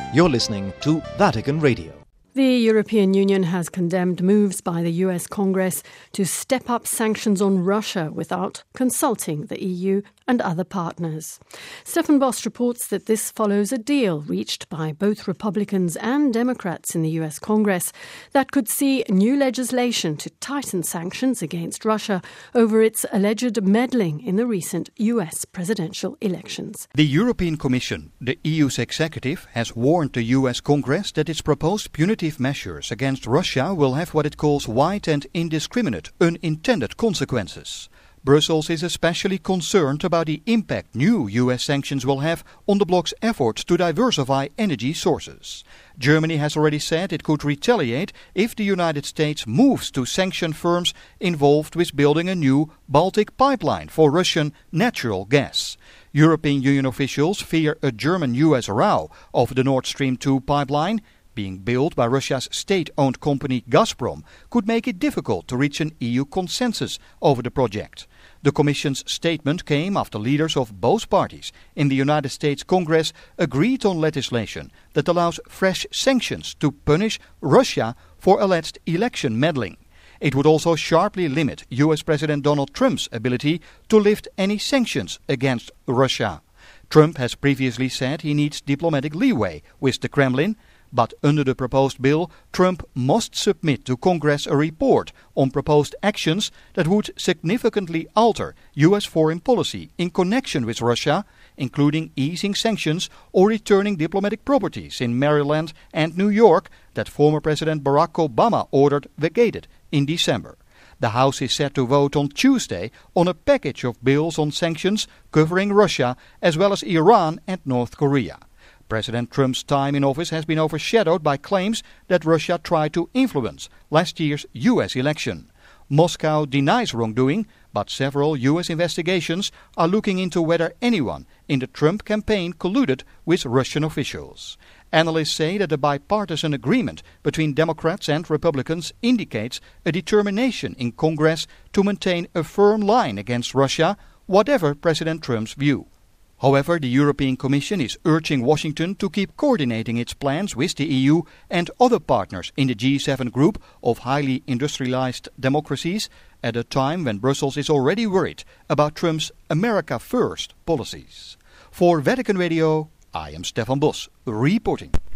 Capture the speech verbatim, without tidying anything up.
You're listening to Vatican Radio. The European Union has condemned moves by the U S Congress to step up sanctions on Russia without consulting the E U and other partners. Stefan Bost reports that this follows a deal reached by both Republicans and Democrats in the U S Congress that could see new legislation to tighten sanctions against Russia over its alleged meddling in the recent U S presidential elections. The European Commission, the E U's executive, has warned the U S Congress that its proposed punitive measures against Russia will have what it calls wide and indiscriminate, unintended consequences. Brussels is especially concerned about the impact new U S sanctions will have on the bloc's efforts to diversify energy sources. Germany has already said it could retaliate if the United States moves to sanction firms involved with building a new Baltic pipeline for Russian natural gas. European Union officials fear a German-U S row over the Nord Stream two pipeline, being built by Russia's state-owned company Gazprom, could make it difficult to reach an E U consensus over the project. The Commission's statement came after leaders of both parties in the United States Congress agreed on legislation that allows fresh sanctions to punish Russia for alleged election meddling. It would also sharply limit U S President Donald Trump's ability to lift any sanctions against Russia. Trump has previously said he needs diplomatic leeway with the Kremlin, but under the proposed bill, Trump must submit to Congress a report on proposed actions that would significantly alter U S foreign policy in connection with Russia, including easing sanctions or returning diplomatic properties in Maryland and New York that former President Barack Obama ordered vacated in December. The House is set to vote on Tuesday on a package of bills on sanctions covering Russia as well as Iran and North Korea. President Trump's time in office has been overshadowed by claims that Russia tried to influence last year's U S election. Moscow denies wrongdoing, but several U S investigations are looking into whether anyone in the Trump campaign colluded with Russian officials. Analysts say that the bipartisan agreement between Democrats and Republicans indicates a determination in Congress to maintain a firm line against Russia, whatever President Trump's view. However, the European Commission is urging Washington to keep coordinating its plans with the E U and other partners in the G seven group of highly industrialized democracies at a time when Brussels is already worried about Trump's America First policies. For Vatican Radio, I am Stefan Bos, reporting.